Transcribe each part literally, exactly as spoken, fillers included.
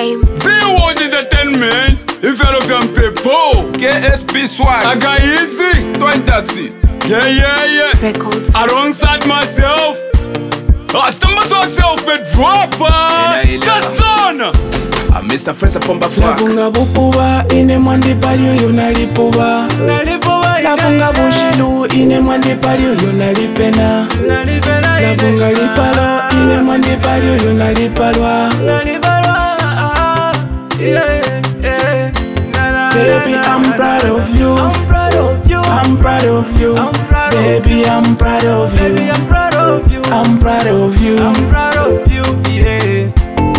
time. Zero entertainment. If you love your people, K S P Swag, I got easy. Twin Taxi. Yeah, yeah, yeah. Records. Alongside myself. I stumble so self-made dropper. Just on. I'm Mister Fresh Pomba Fuck. Lafunga bupuba ine mwandi palio yunalipuba. Lafunga bushilu ine mwandi palio yunalipena. Lafunga lipalo ine mwandi palio yunalipalwa. Baby, I'm proud of you. I'm proud of you. I'm proud of you. Baby, I'm proud of you. Baby, I'm proud of you. I'm proud of you. I'm proud of you. Yeah.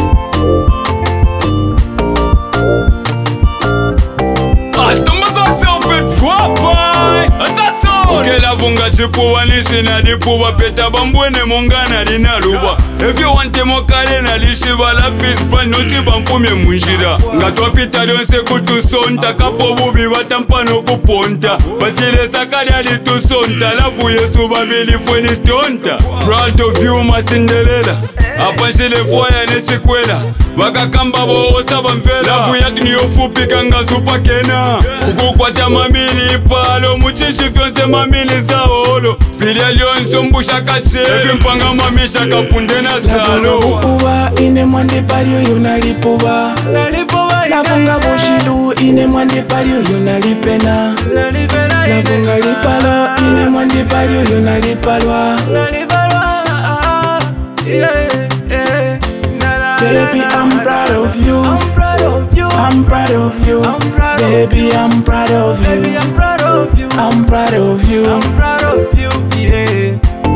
I stumble so self-made dropper. That's a song. Okay, lavunga chipuwa nishi na dipuwa peta bambwene mongana lina luwa. If you want to mokale na lishiba la fispa noti bamfumye munshira. Ngatwa pita donse kutusonta kapo bubi watampano kuponta. Batile sakari alitusonta lafu yesu babili fweni tonta. Proud of you masindelela. Apanshile fwaya nechikwela. Waka kamba bo saba mvela. Lafu yatu niyofupi kanga supa kena. Kukukwata mamili palo muchishi fyonse mamili zaolo. Filia lionso mbusha kache. Efi mpanga mamisha kapundena salo. Lafunga ine mwandi palio yunalipuba. Lafunga bushilu ine mwandi palio yunalipena. Lafunga lipalo ine mwandi palio yunalipalwa. Baby, I'm proud of you. I'm proud of you. I'm proud of you. Baby, I'm proud of you. Baby, I'm proud of you. I'm proud of you. I'm proud of you. Yeah.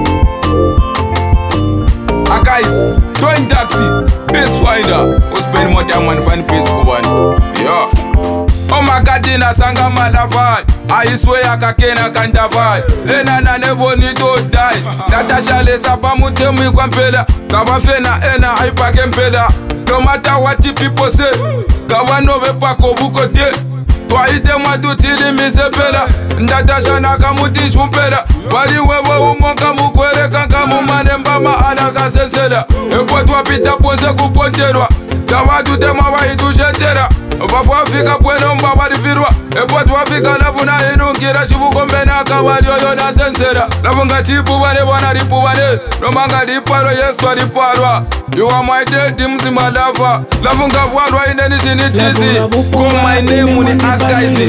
Ah guys, Twin Taxi, Base Finder. Who spend more time on find peace for one? Yeah. Oh my God, Dina Sanga Malavai. I swear kakena kandavai. Ena na never need to die. Natasha lesa pamute mi kwampela. Kawafena ena aipake mpela. No matter what the people say. Kawano vepako bukote. Twaite mwatutili misepela. Natasha nakamuti shumpela. Wali wewe umonga mukwere kanka mumane mbama alaka sensela. Epo twapita pose kuponterwa. Tawadu tema waitushetera. Vafwa fika pweno mba walivirwa. Epo twafika lafu na inungira shivukombena kawali oyo na sensera. Lafu nga tipu wale wana lipu wale. Nomanga lipalo yes kwa lipalwa. You are my daddy mzima lava. Lafu nga walwa ineni sinitizi. Call my name uni akaizi.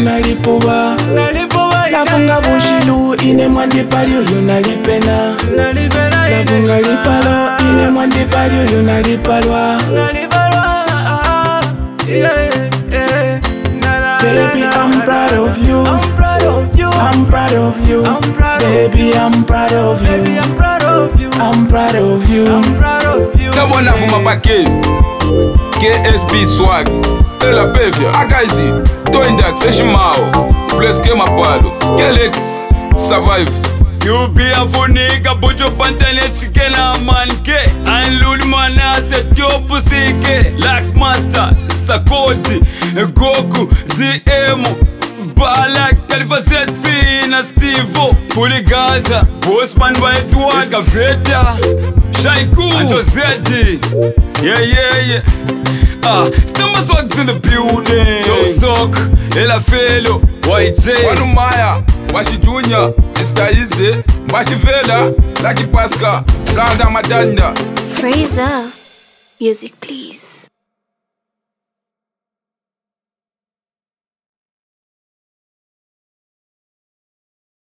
Lafunga bushilu ine mwandi palio yunalipena. Lafunga lipalo ine mwandi palio yunalipalwa. Baby, I'm proud of you. I'm proud of you. I'm proud of you. Baby, I'm proud of you. Baby, I'm proud of you. I'm proud of you. I'm proud of you. Kabona fuma pake. K S P Swag. Ela pevia. Akaizi. Twin Taxi Shimao. Bless Kema Palo. Galax. Survive. You be a funika, but you pantane chikena manke. And Lulmana set your pussy like master. Sakoti, Goku, D M, Balak, Khalifa Z P, na Steve-O, Fully Gaza, Bossman by Edward, Escaveta, Shaiku, Anto Zeddy. Yeah, yeah, yeah. Ah, Stumble Swag's in the building. So Sock, Ella Felo, Y J, Wanumaya, Washi Junior, Mister Easy, Washi Vela, Lucky Pascal, Ganda Madanda. Fraser. Music, please.